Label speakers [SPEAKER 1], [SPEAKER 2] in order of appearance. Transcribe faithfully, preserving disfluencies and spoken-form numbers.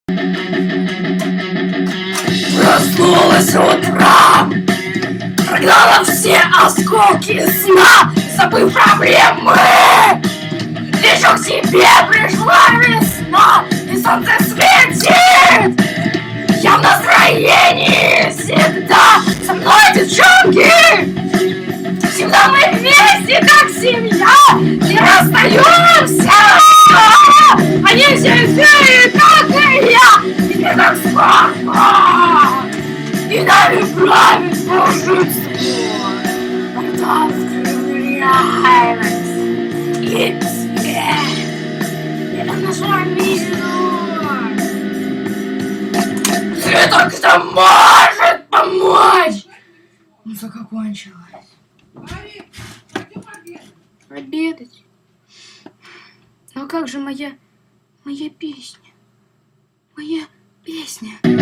[SPEAKER 1] Проснулась утром, прогнала все осколки сна, забыв проблемы. Лечу к тебе, пришла весна, и солнце светит. Я в настроении всегда, со мной девчонки. Всегда мы вместе, как семья, не расстаемся. Они все все, как и я, и не так сложно. И нами правит волшебство. Фантастическая реальность. И свет. Это наша миссия. Цветок, кто может помочь. Музыка кончилась. Обедать? Но как же моя, моя песня? Моя песня?